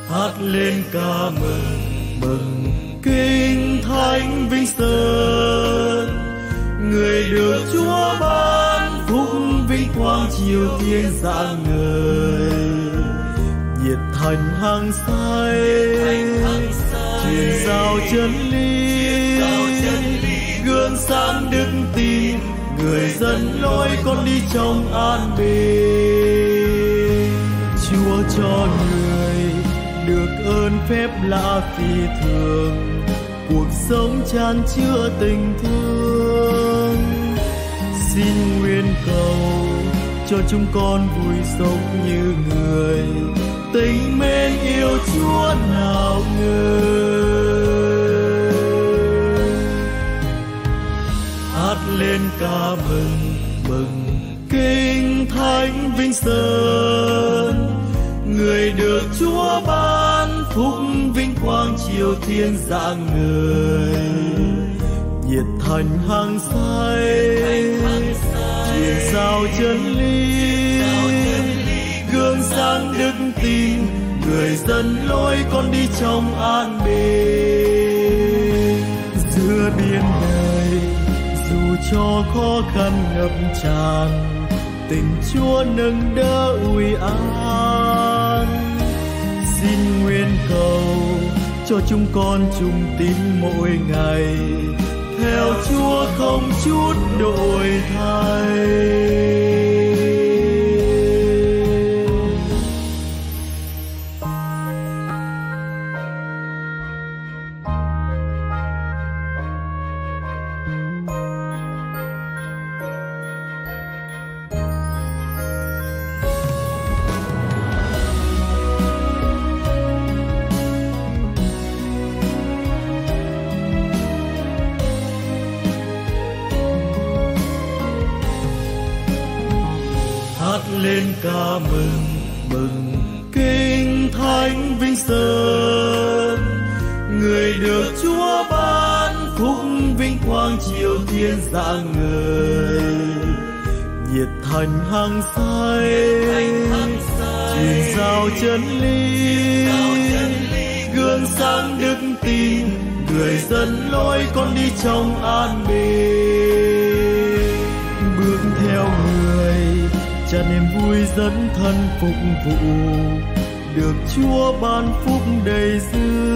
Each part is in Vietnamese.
hát lên ca mừng mừng kinh thánh Vinh Sơn, người được Chúa ban phúc vinh quang chiều thiên rạng ngời, nhiệt thành hăng say truyền giao chân lý, gương sáng đức tin, người dân lối con đi trong an bình. Chúa cho người được ơn phép lạ phi thường, cuộc sống chan chứa tình thương. Xin nguyện cầu cho chúng con vui sống như người, tình mến yêu Chúa nào ngờ. Hát lên ca mừng mừng kinh thánh Vinh Sơn, người được Chúa ban phúc vinh quang chiều thiên rạng ngời, nhiệt thành hăng say truyền giao chân lý, gương sáng đức tin, người dân lối con đi trong an bình. Giữa biển đời dù cho khó khăn ngập tràn, tình Chúa nâng đỡ ủi an. Xin nguyện cầu cho chúng con chung tín mỗi ngày, theo Chúa không chút đổi thay. Hát lên ca mừng mừng kinh thánh Vinh Sơn, người được Chúa ban phúc vinh quang chiều thiên rạng ngời, nhiệt thành hăng say truyền giao chân lý, gương sáng đức tin, người dân lối con đi trong an bình. Bước theo người cha niềm vui dẫn thân phục vụ, được Chúa ban phúc đầy dư.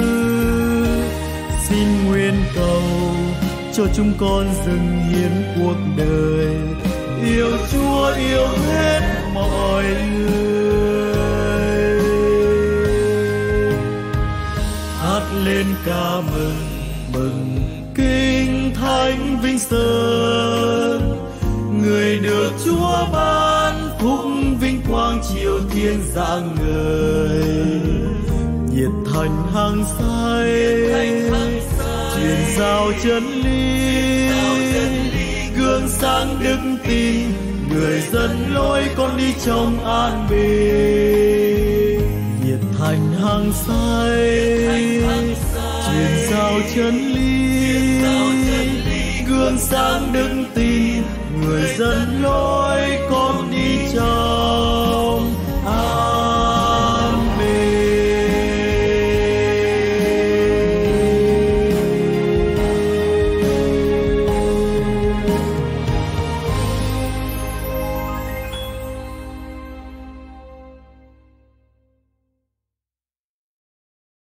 Xin nguyện cầu cho chúng con dâng hiến cuộc đời, yêu Chúa yêu hết mọi người. Hát lên ca mừng mừng kinh thánh Vinh Sơn, người được Chúa ban phúc vinh quang chiều thiên rạng ngời, nhiệt thành hăng say truyền giao chân lý, gương sáng đức tin, người dân lối con đi trong an bình. Nhiệt thành hăng say truyền giao chân lý, gương sáng đức tin, người dân lối con